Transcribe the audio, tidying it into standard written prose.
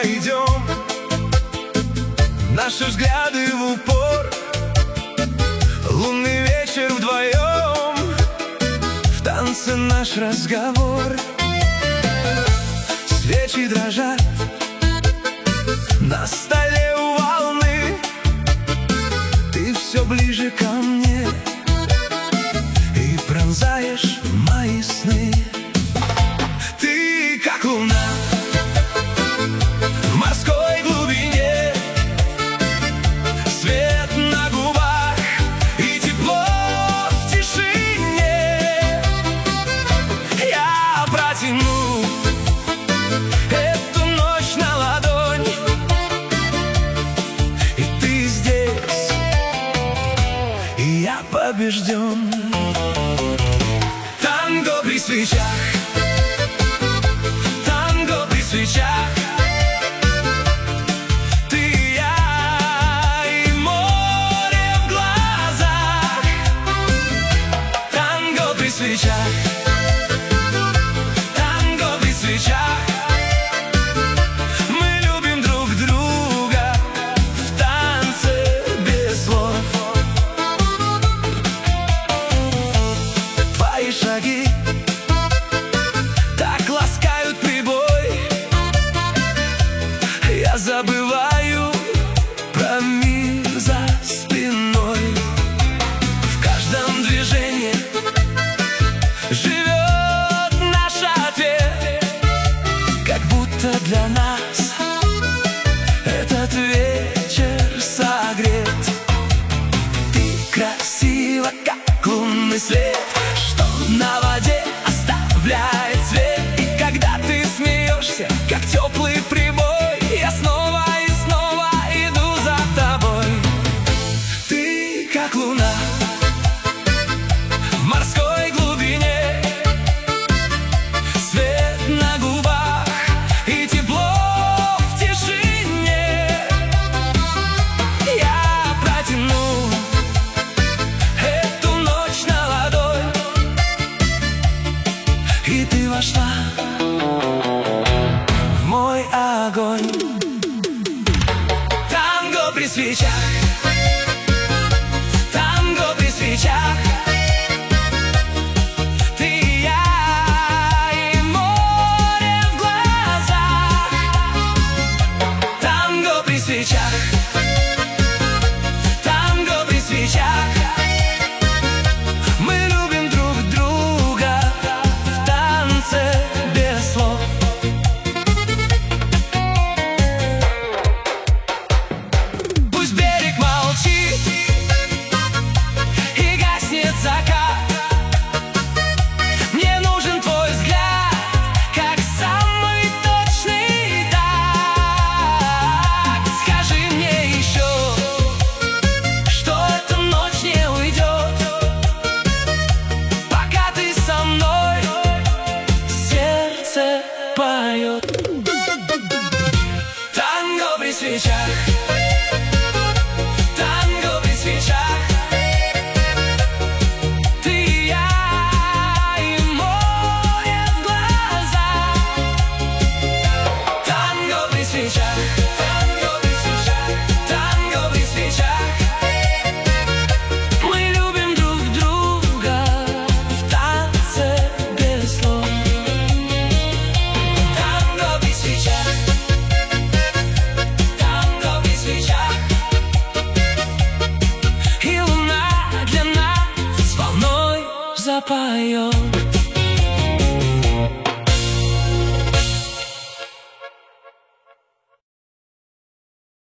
идем, наши взгляды в упор. Лунный вечер вдвоем, в танце наш разговор. Свечи дрожат на столе у волны, ты все ближе ко мне и пронзаешь мои сны. Ты как луна в морской глубине, свет на губах и тепло в тишине. Я протяну эту ночь на ладонь, и ты здесь, и я побежден. Танго при свечах, танго при свечах. Ты и я, и море в глазах. Танго при свечах, танго при свечах. Мы любим друг друга в танце без слов. Твои шаги так ласкают прибой, я забываю про мир за спиной. В каждом движении живет наш ответ, как будто для нас этот вечер согрет. Ты красива, как лунный свет, что на воде оставляет свет. И когда ты смеешься, как теплый прибой, я снова и снова иду за тобой. Ты как луна в морской глубине, свет на губах и тепло в тишине. Я протяну эту ночь на ладонь, и ты вошла в мой огонь. Танго при свечах, танго при свечах. Ты и я, и море в глазах. Танго при свечах, танго при свечах. Мы любим друг друга в танце без слов. Пусть берег молчит и гаснет закат, мне нужен твой взгляд, как самый точный так. Скажи мне еще, что эта ночь не уйдет, пока ты со мной, сердце поет. Танго при свечах, танго при свечах. Ты и я, и море в глазах. Танго при свечах, танго при свечах, танго при свечах. Мы любим друг друга в танце без слов. Танго при свечах, танго при свечах. И луна для нас волной запоет.